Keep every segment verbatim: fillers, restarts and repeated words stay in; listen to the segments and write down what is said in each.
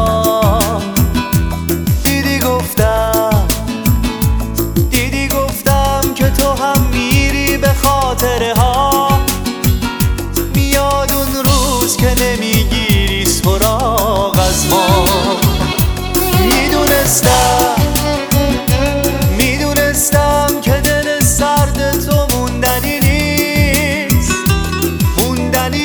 راه. دیدی گفتم دیدی گفتم که تو هم میری به خاطره ها. میاد اون روز که نمیگیری سراغ از ما. میدونستم میدونستم که دل سرد تو موندنی نیست موندنی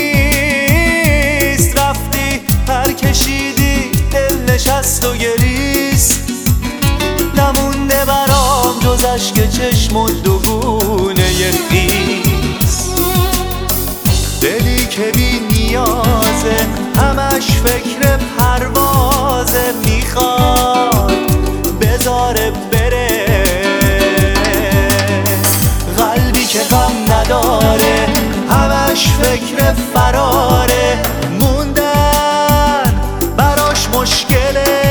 نیست. رفتی پر کشیدی دل نشست و گریست. نمونده برام جز اشک چشم و دوگونه خیس. دلی که بی نیازه همش فکر پروازه. میخواد بذاره بره. قلبی که غم نداره همش فکر فراره. موندن براش مشکله.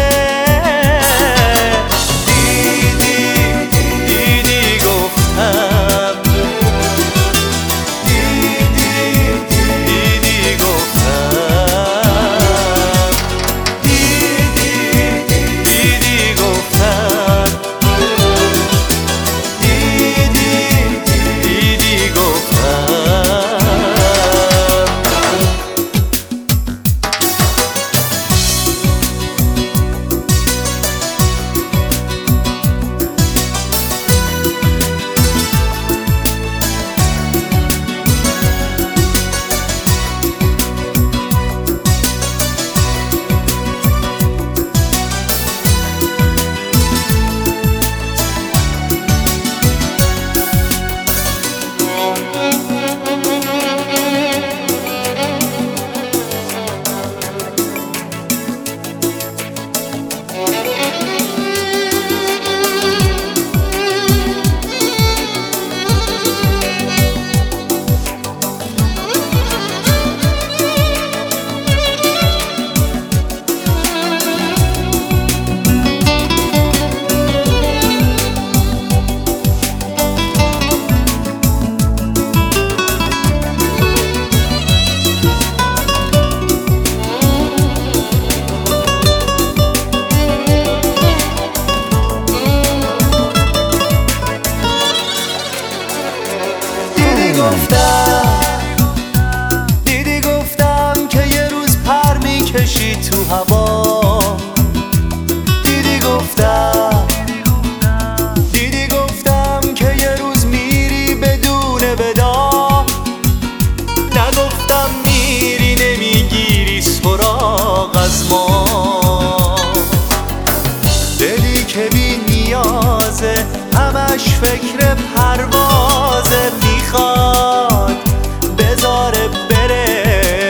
دیدی گفتم که یه روز پر میکشی تو هوا. دیدی گفتم دیدی گفتم که یه روز میری بدون ودا. نگفتم میری نمیگیری سراغ از ما. دلی که بی نیازه همش فکر پروازه. میخواد بذاره بره.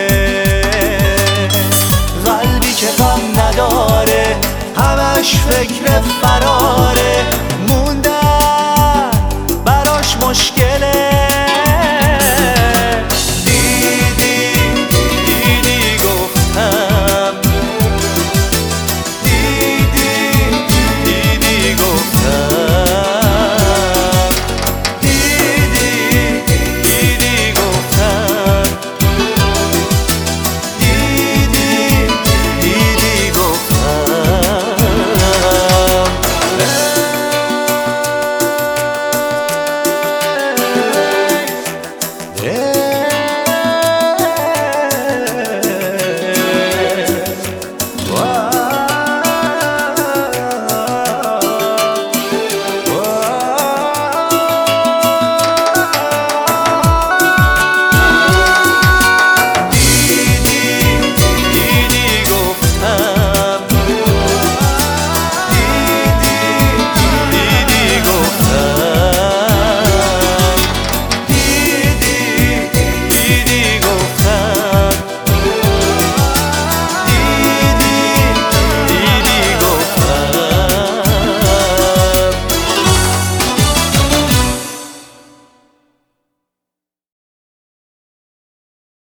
قلبی که غم نداره همش فکر فراره. موندن براش مشکله.